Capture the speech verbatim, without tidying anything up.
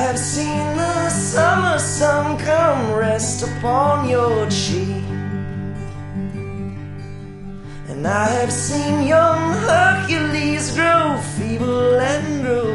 have seen the summer sun come rest upon your cheek, and I have seen young Hercules grow feeble and grow